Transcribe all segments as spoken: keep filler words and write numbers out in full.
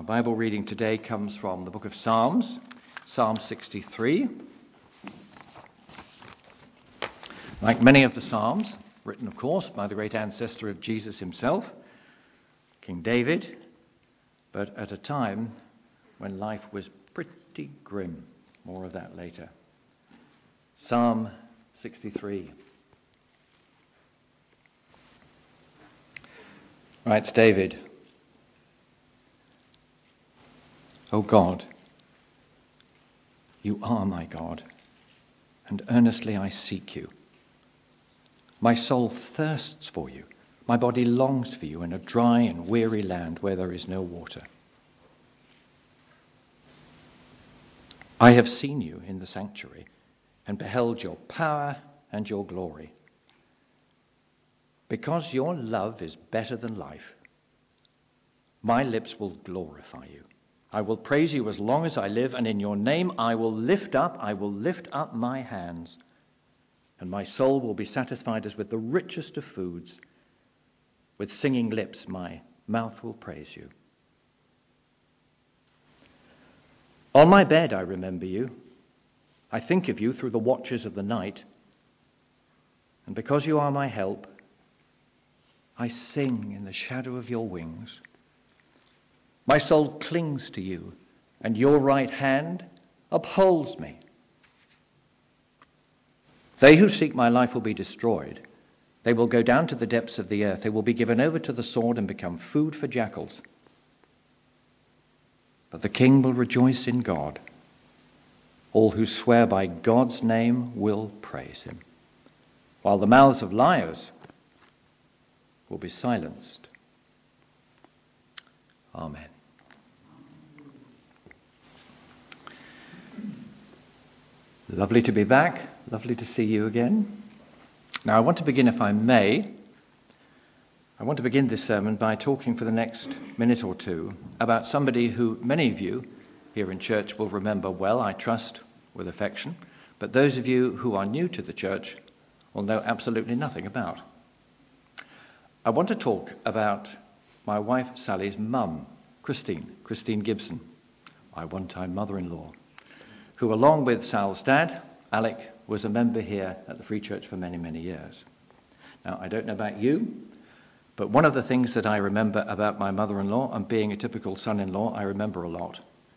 Our Bible reading today comes from the book of Psalms, Psalm sixty-three. Like many of the Psalms, written, of course, by the great ancestor of Jesus himself, King David, but at a time when life was pretty grim. More of that later. Psalm sixty-three. Writes David, O God, you are my God, and earnestly I seek you. My soul thirsts for you. My body longs for you in a dry and weary land where there is no water. I have seen you in the sanctuary and beheld your power and your glory. Because your love is better than life, my lips will glorify you. I will praise you as long as I live, and in your name I will lift up, I will lift up my hands, and my soul will be satisfied as with the richest of foods. With singing lips my mouth will praise you. On my bed I remember you. I think of you through the watches of the night. And because you are my help, I sing in the shadow of your wings. My soul clings to you, and your right hand upholds me. They who seek my life will be destroyed. They will go down to the depths of the earth. They will be given over to the sword and become food for jackals. But the king will rejoice in God. All who swear by God's name will praise him, while the mouths of liars will be silenced. Amen. Lovely to be back. Lovely to see you again. Now I want to begin, if I may, I want to begin this sermon by talking for the next minute or two about somebody who many of you here in church will remember well, I trust, with affection, but those of you who are new to the church will know absolutely nothing about. I want to talk about my wife Sally's mum, Christine, Christine Gibson, my one-time mother-in-law, who along with Sal's dad, Alec, was a member here at the Free Church for many, many years. Now, I don't know about you, but one of the things that I remember about my mother-in-law, and being a typical son-in-law, I remember a lot.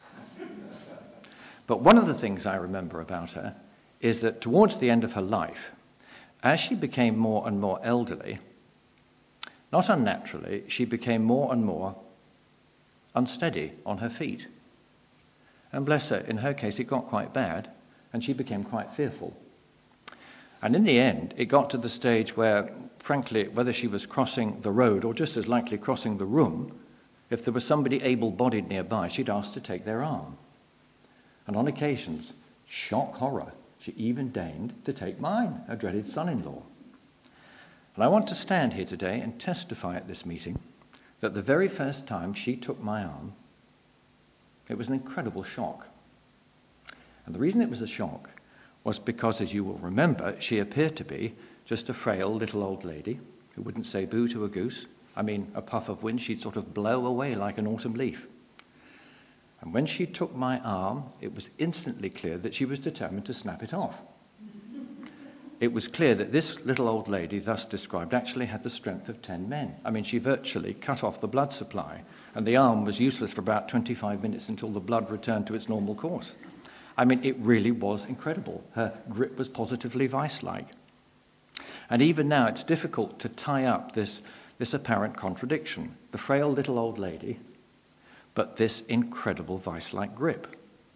But one of the things I remember about her is that towards the end of her life, as she became more and more elderly, not unnaturally, she became more and more unsteady on her feet. And bless her, in her case, it got quite bad, and she became quite fearful. And in the end, it got to the stage where, frankly, whether she was crossing the road or just as likely crossing the room, if there was somebody able-bodied nearby, she'd ask to take their arm. And on occasions, shock horror, she even deigned to take mine, her dreaded son-in-law. And I want to stand here today and testify at this meeting that the very first time she took my arm, it was an incredible shock. And the reason it was a shock was because, as you will remember, she appeared to be just a frail little old lady who wouldn't say boo to a goose. I mean, a puff of wind, she'd sort of blow away like an autumn leaf. And when she took my arm, it was instantly clear that she was determined to snap it off. It was clear that this little old lady, thus described, actually had the strength of ten men. I mean, she virtually cut off the blood supply, and the arm was useless for about twenty-five minutes until the blood returned to its normal course. I mean, it really was incredible. Her grip was positively vice-like. And even now, it's difficult to tie up this, this apparent contradiction. The frail little old lady, but this incredible vice-like grip.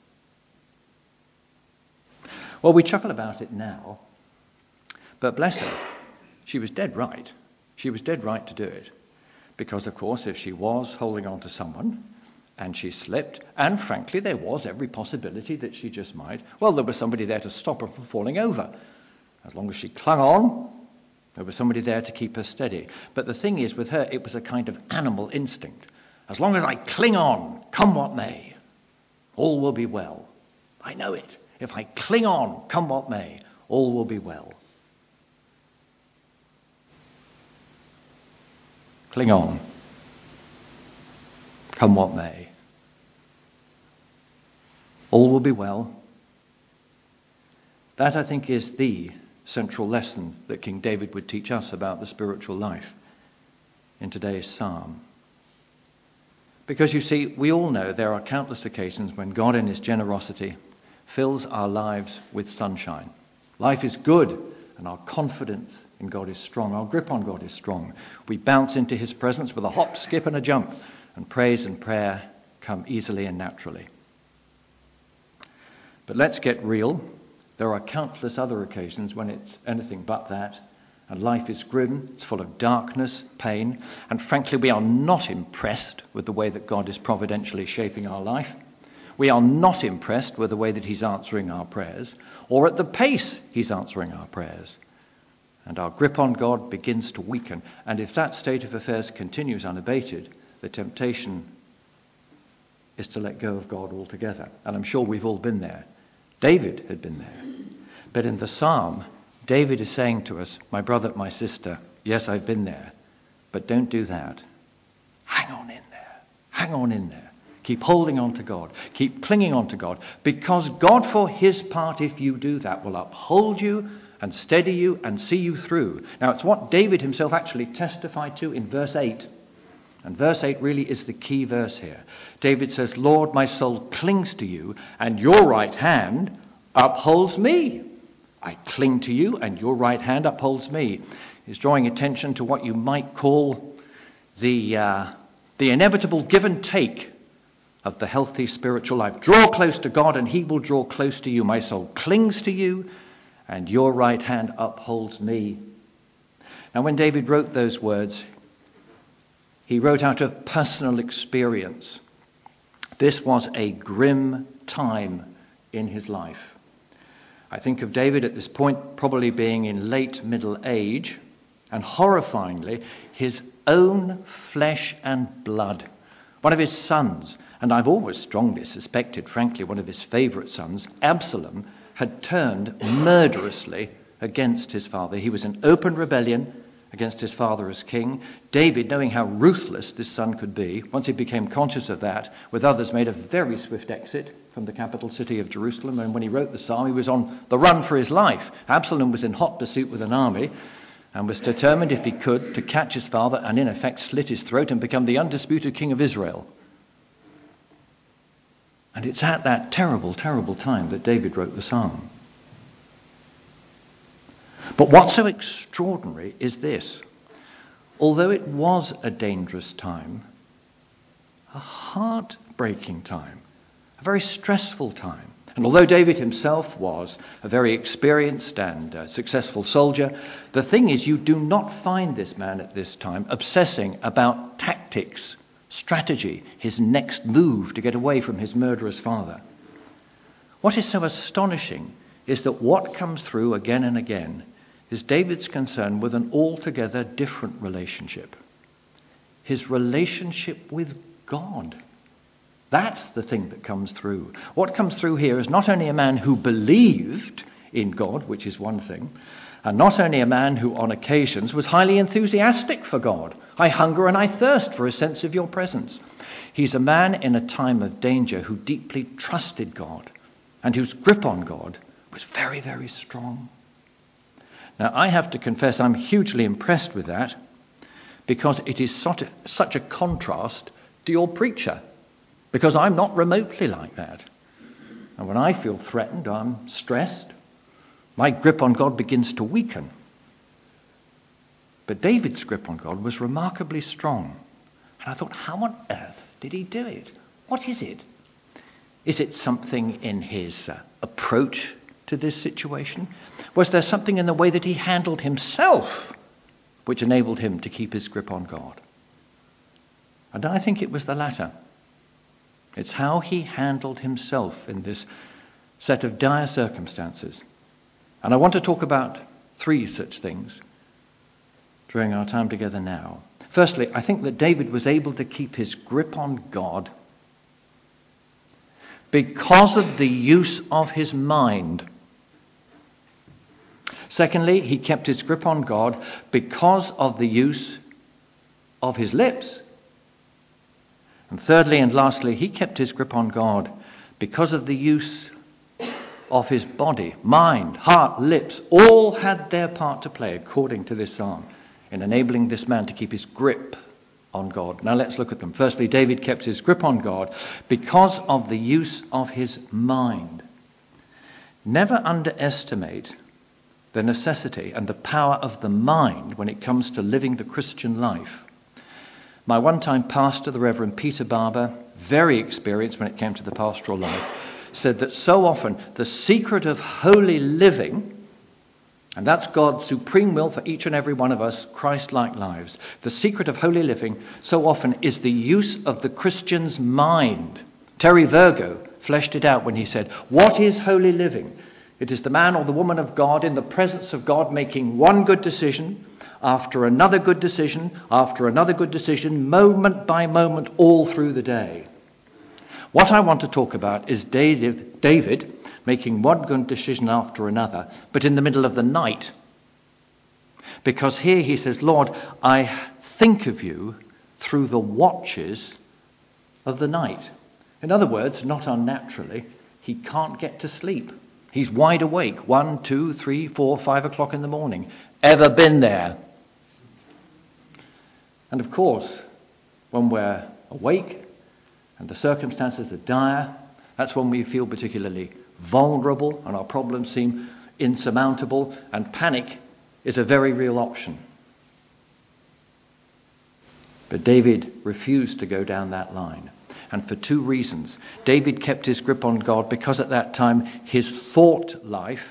Well, we chuckle about it now, but bless her, she was dead right. She was dead right to do it. Because, of course, if she was holding on to someone and she slipped, and frankly, there was every possibility that she just might, well, there was somebody there to stop her from falling over. As long as she clung on, there was somebody there to keep her steady. But the thing is, with her, it was a kind of animal instinct. As long as I cling on, come what may, all will be well. I know it. If I cling on, come what may, all will be well. Cling on, come what may, All will be well. That, I think, is the central lesson that King David would teach us about the spiritual life in today's psalm. Because you see, we all know there are countless occasions when God in his generosity fills our lives with sunshine. Life is good and our confidence in God is strong. Our grip on God is strong. We bounce into his presence with a hop, skip and a jump, and praise and prayer come easily and naturally. But let's get real. There are countless other occasions when it's anything but that, and life is grim, it's full of darkness, pain, and frankly we are not impressed with the way that God is providentially shaping our life. We are not impressed with the way that he's answering our prayers, or at the pace he's answering our prayers. And our grip on God begins to weaken, and if that state of affairs continues unabated, the temptation is to let go of God altogether. And I'm sure we've all been there. David had been there. But in the psalm, David is saying to us, my brother, my sister, yes, I've been there, but don't do that. Hang on in there. Hang on in there. Keep holding on to God. Keep clinging on to God. Because God, for his part, if you do that, will uphold you and steady you and see you through. Now, it's what David himself actually testified to in verse eight. And verse eight really is the key verse here. David says, Lord, my soul clings to you, and your right hand upholds me. I cling to you, and your right hand upholds me. He's drawing attention to what you might call the, uh, the inevitable give and take of the healthy spiritual life. Draw close to God, and he will draw close to you. My soul clings to you, and your right hand upholds me. Now, when David wrote those words, he wrote out of personal experience. This was a grim time in his life. I think of David at this point probably being in late middle age, and horrifyingly, his own flesh and blood. One of his sons, and I've always strongly suspected, frankly, one of his favourite sons, Absalom, had turned murderously against his father. He was in open rebellion against his father as king. David, knowing how ruthless this son could be, once he became conscious of that, with others made a very swift exit from the capital city of Jerusalem, and when he wrote the psalm, he was on the run for his life. Absalom was in hot pursuit with an army, and was determined, if he could, to catch his father and in effect slit his throat and become the undisputed king of Israel. And it's at that terrible, terrible time that David wrote the psalm. But what's so extraordinary is this. Although it was a dangerous time, a heartbreaking time, a very stressful time, and although David himself was a very experienced and uh, successful soldier, the thing is you do not find this man at this time obsessing about tactics, strategy, his next move to get away from his murderous father. What is so astonishing is that what comes through again and again is David's concern with an altogether different relationship. His relationship with God. That's the thing that comes through. What comes through here is not only a man who believed in God, which is one thing, and not only a man who on occasions was highly enthusiastic for God. I hunger and I thirst for a sense of your presence. He's a man in a time of danger who deeply trusted God and whose grip on God was very, very strong. Now, I have to confess I'm hugely impressed with that because it is such a, such a contrast to your preacher, because I'm not remotely like that. And when I feel threatened, I'm stressed. My grip on God begins to weaken. But David's grip on God was remarkably strong. And I thought, how on earth did he do it? What is it? Is it something in his uh, approach to this situation? Was there something in the way that he handled himself which enabled him to keep his grip on God? And I think it was the latter. It's how he handled himself in this set of dire circumstances. And I want to talk about three such things during our time together now. Firstly, I think that David was able to keep his grip on God because of the use of his mind. Secondly, he kept his grip on God because of the use of his lips. And thirdly and lastly, he kept his grip on God because of the use of his body, mind, heart, lips, all had their part to play, according to this psalm, in enabling this man to keep his grip on God. Now let's look at them. Firstly, David kept his grip on God because of the use of his mind. Never underestimate the necessity and the power of the mind when it comes to living the Christian life. My one-time pastor, the Reverend Peter Barber, very experienced when it came to the pastoral life, said that so often the secret of holy living, and that's God's supreme will for each and every one of us, Christ-like lives, the secret of holy living so often is the use of the Christian's mind. Terry Virgo fleshed it out when he said, what is holy living? It is the man or the woman of God in the presence of God making one good decision after another good decision, after another good decision, moment by moment, all through the day. What I want to talk about is David, David making one good decision after another, but in the middle of the night. Because here he says, Lord, I think of you through the watches of the night. In other words, not unnaturally, he can't get to sleep. He's wide awake, one, two, three, four, five o'clock in the morning. Ever been there? And of course, when we're awake and the circumstances are dire, that's when we feel particularly vulnerable and our problems seem insurmountable, and panic is a very real option. But David refused to go down that line. And for two reasons. David kept his grip on God because at that time his thought life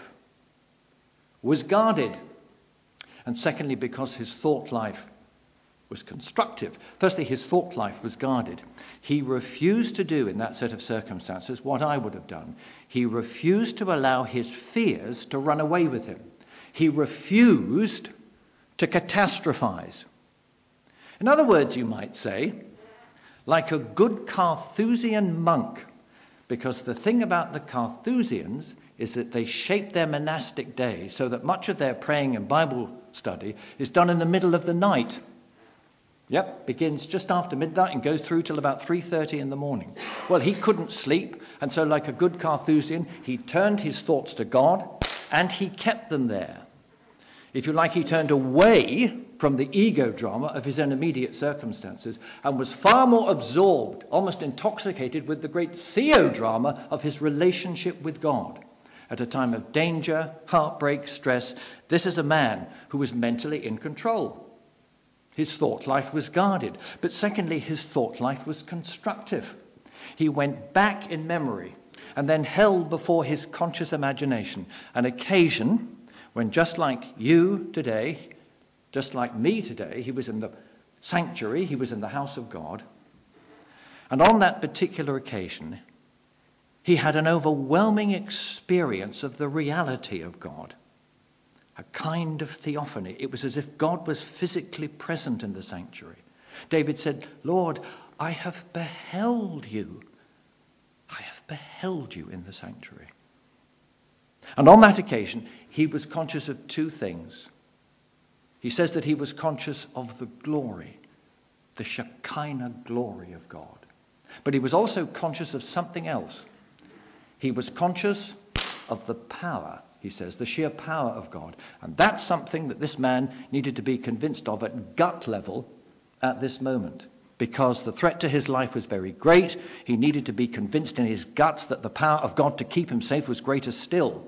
was guarded. And secondly, because his thought life was constructive. Firstly, his thought life was guarded. He refused to do in that set of circumstances what I would have done. He refused to allow his fears to run away with him. He refused to catastrophize. In other words, you might say, like a good Carthusian monk, because the thing about the Carthusians is that they shape their monastic day so that much of their praying and Bible study is done in the middle of the night. Yep, begins just after midnight and goes through till about three thirty in the morning. Well, he couldn't sleep, and so like a good Carthusian, he turned his thoughts to God, and he kept them there. If you like, he turned away from the ego drama of his own immediate circumstances and was far more absorbed, almost intoxicated with the great theodrama of his relationship with God. At a time of danger, heartbreak, stress, this is a man who was mentally in control. His thought life was guarded. But secondly, his thought life was constructive. He went back in memory and then held before his conscious imagination an occasion when, just like you today, just like me today, he was in the sanctuary, he was in the house of God. And on that particular occasion, he had an overwhelming experience of the reality of God. A kind of theophany. It was as if God was physically present in the sanctuary. David said, Lord, I have beheld you. I have beheld you in the sanctuary. And on that occasion, he was conscious of two things. He says that he was conscious of the glory, the Shekinah glory of God. But he was also conscious of something else. He was conscious of the power, he says, the sheer power of God. And that's something that this man needed to be convinced of at gut level at this moment. Because the threat to his life was very great, he needed to be convinced in his guts that the power of God to keep him safe was greater still.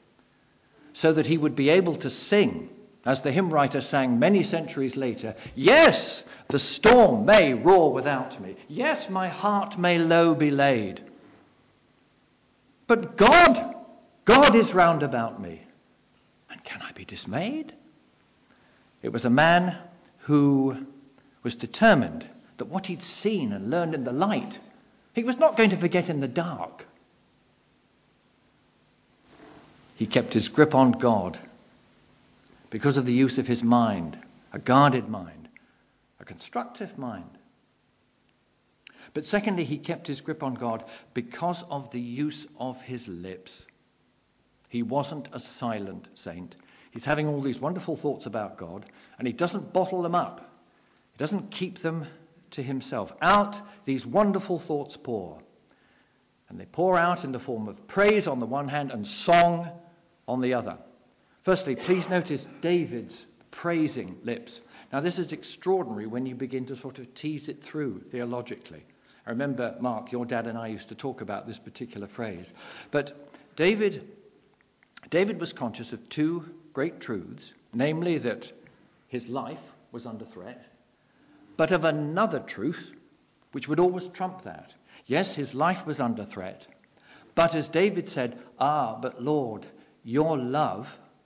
So that he would be able to sing, as the hymn writer sang many centuries later, yes, the storm may roar without me. Yes, my heart may low be laid. But God, God is round about me. And can I be dismayed? It was a man who was determined that what he'd seen and learned in the light, he was not going to forget in the dark. He kept his grip on God because of the use of his mind, a guarded mind, a constructive mind. But secondly, he kept his grip on God because of the use of his lips. He wasn't a silent saint. He's having all these wonderful thoughts about God, and he doesn't bottle them up. He doesn't keep them to himself. Out these wonderful thoughts pour. And they pour out in the form of praise on the one hand and song on the other. Firstly, please notice David's praising lips. Now, this is extraordinary when you begin to sort of tease it through theologically. I remember, Mark, your dad and I used to talk about this particular phrase. But David, David was conscious of two great truths, namely that his life was under threat, but of another truth which would always trump that. Yes, his life was under threat, but as David said, ah, but Lord, your love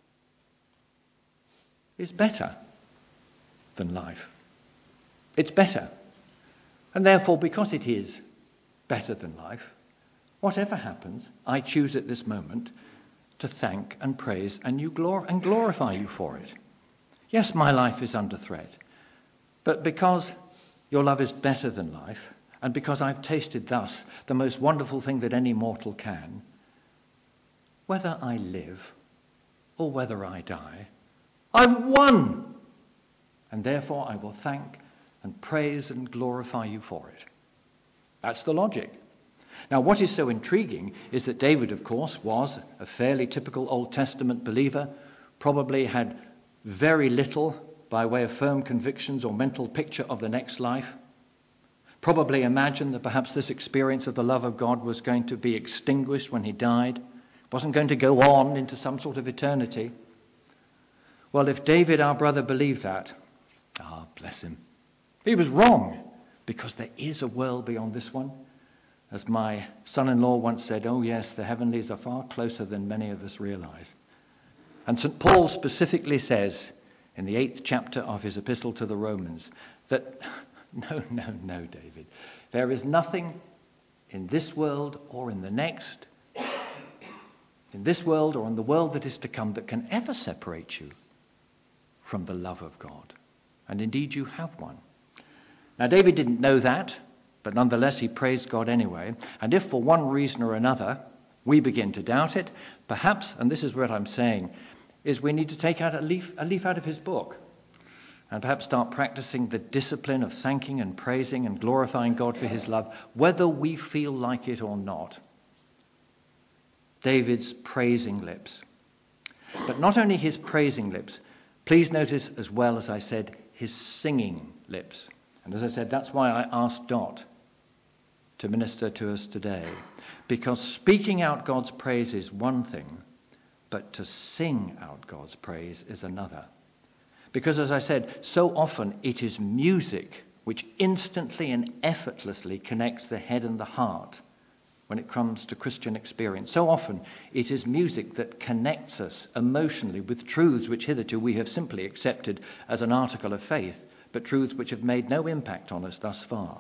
is better than life. It's better. And therefore, because it is better than life, whatever happens, I choose at this moment to thank and praise and you glor- and glorify you for it. Yes, my life is under threat, but because your love is better than life, and because I've tasted thus the most wonderful thing that any mortal can, whether I live or whether I die, I've won. And therefore I will thank and praise and glorify you for it. That's the logic. Now, what is so intriguing is that David, of course, was a fairly typical Old Testament believer, probably had very little by way of firm convictions or mental picture of the next life, probably imagined that perhaps this experience of the love of God was going to be extinguished when he died, wasn't going to go on into some sort of eternity. Well, if David, our brother, believed that, ah, bless him, he was wrong, because there is a world beyond this one. As my son-in-law once said, oh yes, the heavenlies are far closer than many of us realize. And Saint Paul specifically says in the eighth chapter of his epistle to the Romans that, no, no, no, David, there is nothing in this world or in the next, in this world or in the world that is to come, that can ever separate you from the love of God. And indeed you have one. Now, David didn't know that, but nonetheless he praised God anyway. And if for one reason or another we begin to doubt it, perhaps, and this is what I'm saying, is we need to take out a leaf, a leaf out of his book and perhaps start practicing the discipline of thanking and praising and glorifying God for his love, whether we feel like it or not. David's praising lips. But not only his praising lips, please notice as well, as I said, his singing lips. And as I said, that's why I asked Dot to minister to us today. Because speaking out God's praise is one thing, but to sing out God's praise is another. Because as I said, so often it is music which instantly and effortlessly connects the head and the heart when it comes to Christian experience. So often it is music that connects us emotionally with truths which hitherto we have simply accepted as an article of faith, but truths which have made no impact on us thus far.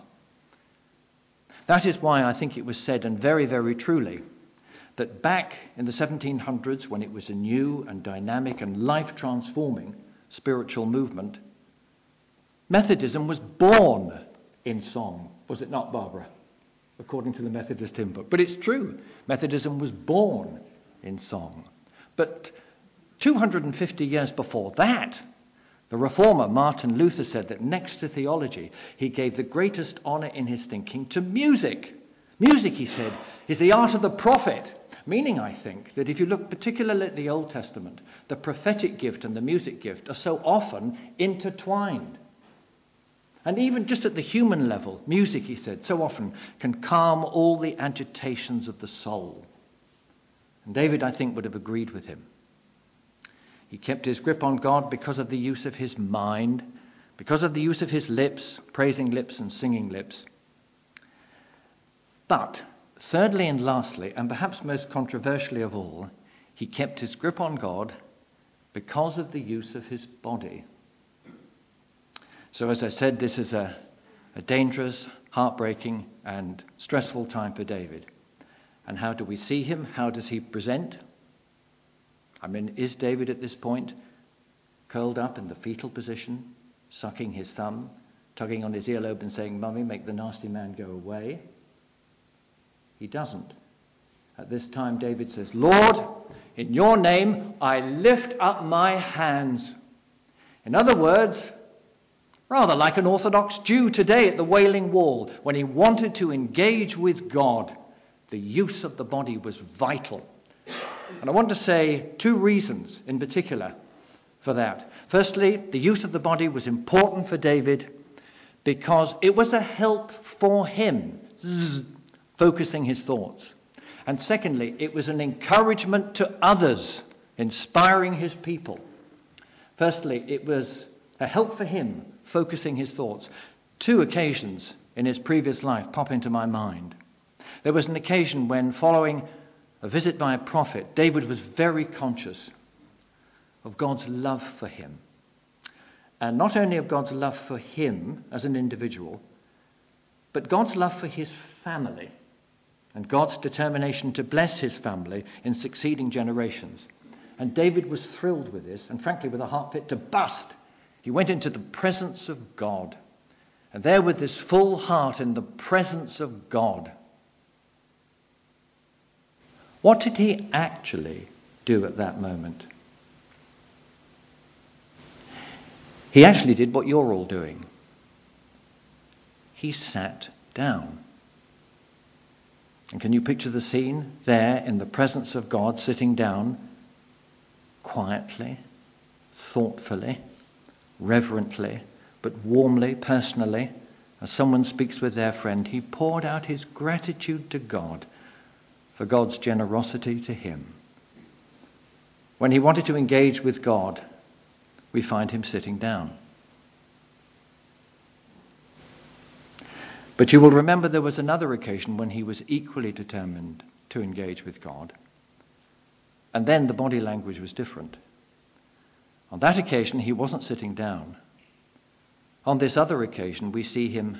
That is why I think it was said, and very, very truly, that back in the seventeen hundreds, when it was a new and dynamic and life-transforming spiritual movement, Methodism was born in song. Was it not, Barbara? According to the Methodist hymn book. But it's true. Methodism was born in song. But two hundred fifty years before that, the reformer Martin Luther said that next to theology, he gave the greatest honor in his thinking to music. Music, he said, is the art of the prophet. Meaning, I think, that if you look particularly at the Old Testament, the prophetic gift and the music gift are so often intertwined. And even just at the human level, music, he said, so often can calm all the agitations of the soul. And David, I think, would have agreed with him. He kept his grip on God because of the use of his mind, because of the use of his lips, praising lips and singing lips. But thirdly and lastly, and perhaps most controversially of all, he kept his grip on God because of the use of his body. So as I said, this is a, a dangerous, heartbreaking and stressful time for David. And how do we see him? How does he present? I mean, is David at this point curled up in the fetal position, sucking his thumb, tugging on his earlobe and saying, "Mummy, make the nasty man go away"? He doesn't. At this time, David says, "Lord, in your name I lift up my hands." In other words, rather like an Orthodox Jew today at the Wailing Wall, when he wanted to engage with God, The use of the body was vital. And I want to say two reasons in particular for that. Firstly, the use of the body was important for David because it was a help for him, zzz, focusing his thoughts. And secondly, it was an encouragement to others, inspiring his people. Firstly, it was a help for him, focusing his thoughts. Two occasions in his previous life pop into my mind. There was an occasion when, following a visit by a prophet, David was very conscious of God's love for him. And not only of God's love for him as an individual, but God's love for his family and God's determination to bless his family in succeeding generations. And David was thrilled with this, and frankly with a heart fit to bust. He went into the presence of God. And there with this full heart in the presence of God, what did he actually do at that moment? He actually did what you're all doing. He sat down. And can you picture the scene there in the presence of God, sitting down quietly, thoughtfully, reverently, but warmly, personally, as someone speaks with their friend? He poured out his gratitude to God for God's generosity to him. When he wanted to engage with God, we find him sitting down. But you will remember there was another occasion when he was equally determined to engage with God. And then the body language was different. On that occasion, he wasn't sitting down. On this other occasion, we see him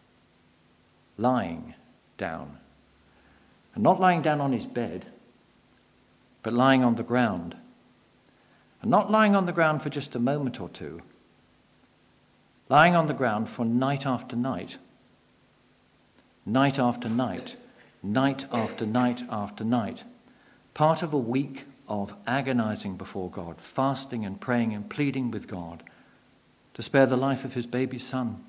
lying down. And not lying down on his bed, but lying on the ground. And not lying on the ground for just a moment or two. Lying on the ground for night after night. Night after night. Night after night after night. Part of a week of agonizing before God, fasting and praying and pleading with God to spare the life of his baby son.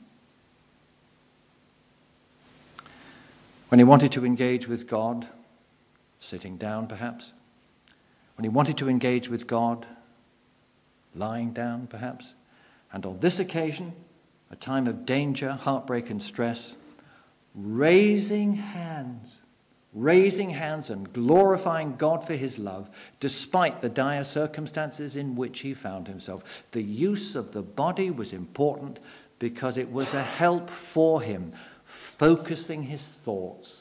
When he wanted to engage with God, sitting down perhaps. When he wanted to engage with God, lying down perhaps. And on this occasion, a time of danger, heartbreak and stress, raising hands, raising hands and glorifying God for his love, despite the dire circumstances in which he found himself. The use of the body was important because it was a help for him, focusing his thoughts.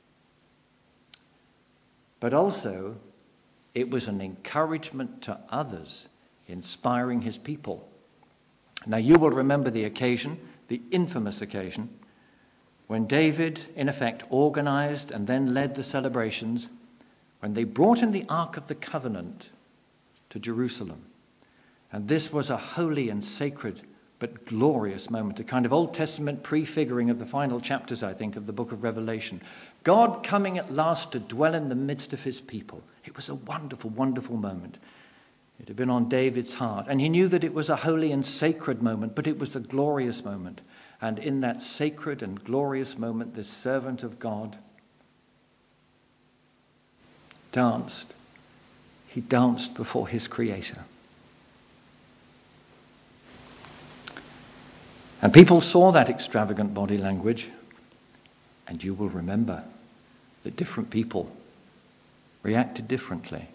But also, it was an encouragement to others, inspiring his people. Now you will remember the occasion, the infamous occasion, when David, in effect, organized and then led the celebrations when they brought in the Ark of the Covenant to Jerusalem. And this was a holy and sacred but glorious moment, a kind of Old Testament prefiguring of the final chapters, I think, of the book of Revelation. God coming at last to dwell in the midst of his people. It was a wonderful, wonderful moment. It had been on David's heart, and he knew that it was a holy and sacred moment, but it was a glorious moment. And in that sacred and glorious moment, this servant of God danced. He danced before his Creator. And people saw that extravagant body language, and you will remember that different people reacted differently.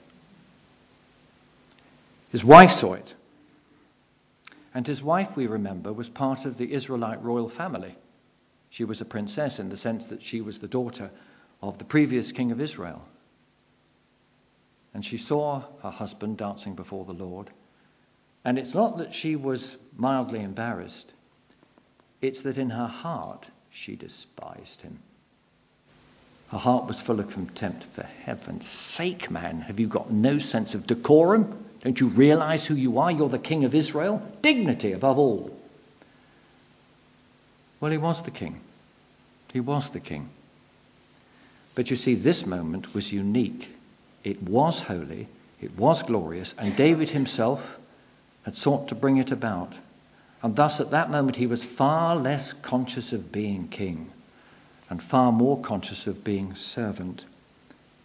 His wife saw it. And his wife, we remember, was part of the Israelite royal family. She was a princess in the sense that she was the daughter of the previous king of Israel. And she saw her husband dancing before the Lord. And it's not that she was mildly embarrassed. It's that in her heart she despised him. Her heart was full of contempt. For heaven's sake, man, have you got no sense of decorum? Don't you realize who you are? You're the king of Israel. Dignity above all. Well, he was the king. He was the king. But you see, this moment was unique. It was holy. It was glorious. And David himself had sought to bring it about. And thus at that moment he was far less conscious of being king and far more conscious of being servant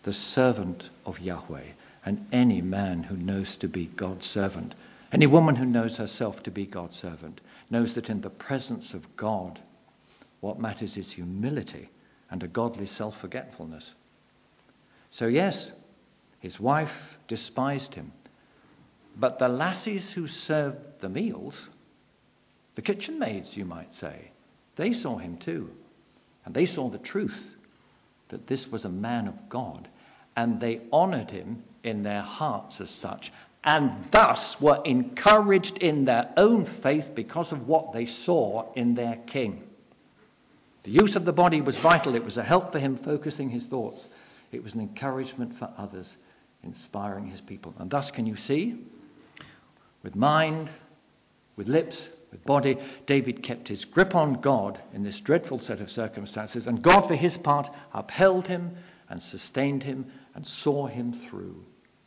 the servant of Yahweh. And any man who knows to be God's servant, any woman who knows herself to be God's servant, knows that in the presence of God, what matters is humility and a godly self-forgetfulness. So yes, his wife despised him. But the lassies who served the meals, the kitchen maids, you might say, they saw him too. And they saw the truth that this was a man of God. And they honored him in their hearts as such, and thus were encouraged in their own faith because of what they saw in their king. The use of the body was vital. It was a help for him focusing his thoughts. It was an encouragement for others, inspiring his people. And thus, can you see, with mind, with lips, with body, David kept his grip on God in this dreadful set of circumstances, and God, for his part, upheld him and sustained him and saw him through.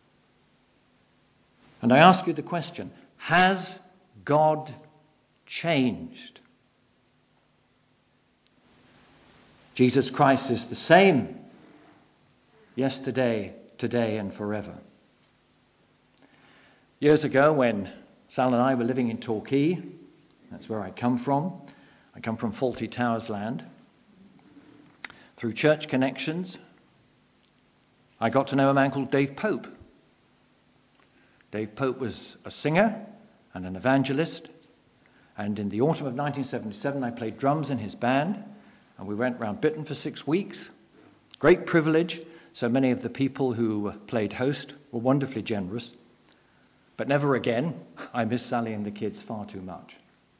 And I ask you the question, has God changed? Jesus Christ is the same yesterday, today, and forever. Years ago, when Sal and I were living in Torquay, that's where I come from. I come from Fawlty Towers land. Through church connections, I got to know a man called Dave Pope. Dave Pope was a singer and an evangelist. And in the autumn of nineteen seventy-seven, I played drums in his band. And we went round Britain for six weeks. Great privilege. So many of the people who played host were wonderfully generous. But never again. I miss Sally and the kids far too much.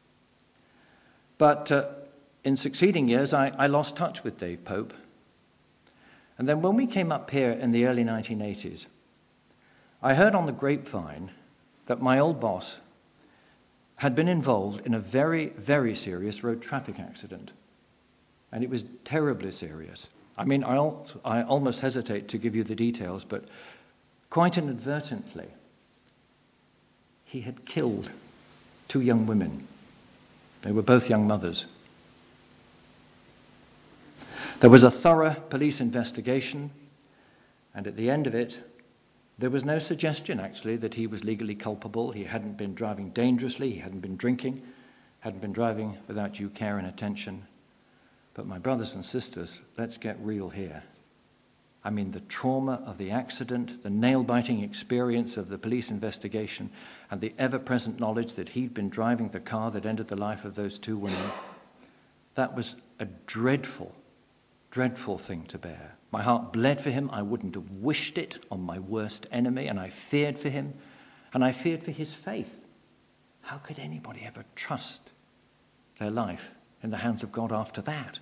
But uh, in succeeding years, I, I lost touch with Dave Pope. And then when we came up here in the early nineteen eighties, I heard on the grapevine that my old boss had been involved in a very, very serious road traffic accident. And it was terribly serious. I mean, I, al- I almost hesitate to give you the details, but quite inadvertently, he had killed two young women. They were both young mothers. There was a thorough police investigation, and at the end of it, there was no suggestion, actually, that he was legally culpable. He hadn't been driving dangerously, he hadn't been drinking, hadn't been driving without due care and attention. But my brothers and sisters, let's get real here. I mean, the trauma of the accident, the nail-biting experience of the police investigation, and the ever-present knowledge that he'd been driving the car that ended the life of those two women, that was a dreadful, dreadful thing to bear. My heart bled for him. I wouldn't have wished it on my worst enemy, and I feared for him, and I feared for his faith. How could anybody ever trust their life in the hands of God after that?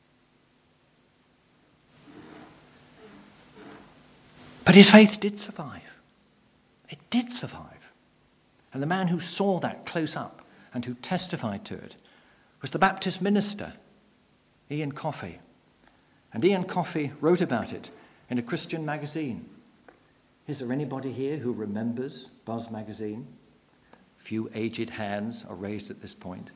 But his faith did survive. It did survive. And the man who saw that close up and who testified to it was the Baptist minister, Ian Coffey. And Ian Coffey wrote about it in a Christian magazine. Is there anybody here who remembers Buzz magazine? Few aged hands are raised at this point.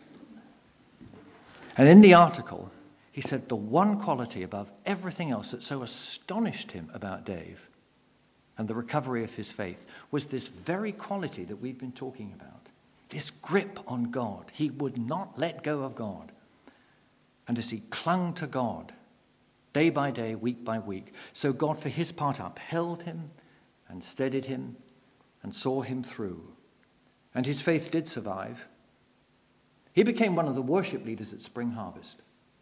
And in the article, he said the one quality above everything else that so astonished him about Dave and the recovery of his faith was this very quality that we've been talking about. This grip on God. He would not let go of God. And as he clung to God, day by day, week by week, so God for his part upheld him and steadied him and saw him through. And his faith did survive. He became one of the worship leaders at Spring Harvest.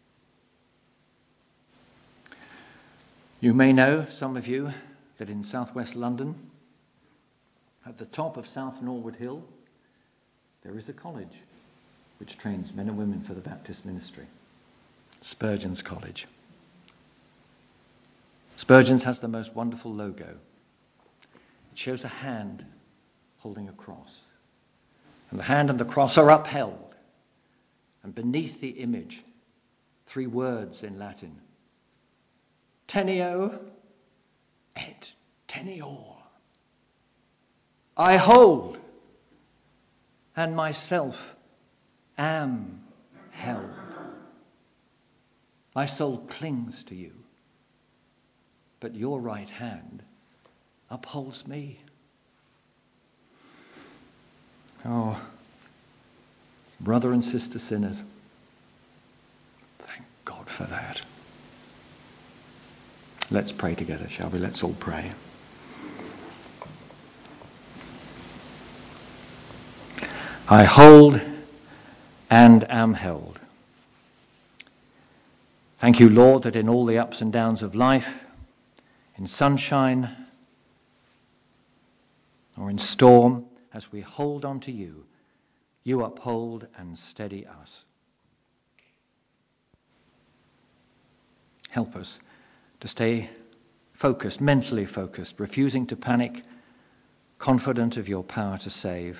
You may know, some of you, that in southwest London, at the top of South Norwood Hill, there is a college which trains men and women for the Baptist ministry. Spurgeon's College. Spurgeon's has the most wonderful logo. It shows a hand holding a cross. And the hand and the cross are upheld. And beneath the image, three words in Latin. Teneo et tenior. I hold, and myself am held. My soul clings to you. but your right hand upholds me. Oh, brother and sister sinners, thank God for that. Let's pray together, shall we? Let's all pray. I hold and am held. Thank you, Lord, that in all the ups and downs of life, in sunshine or in storm, as we hold on to you, you uphold and steady us. Help us to stay focused, mentally focused, refusing to panic, confident of your power to save.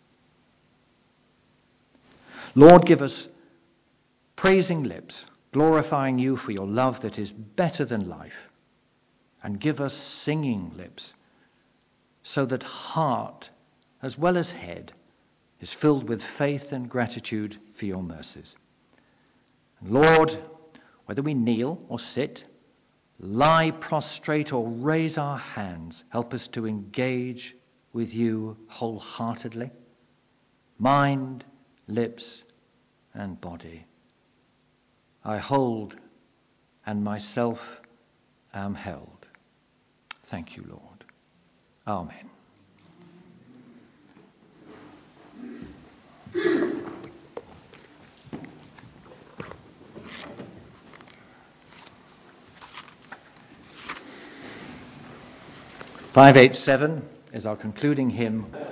Lord, give us praising lips, glorifying you for your love that is better than life, and give us singing lips, so that heart as well as head is filled with faith and gratitude for your mercies. And Lord, whether we kneel or sit, lie prostrate or raise our hands, help us to engage with you wholeheartedly, mind, lips, and body. I hold and myself am held. Thank you, Lord. Amen. five eighty-seven is our concluding hymn.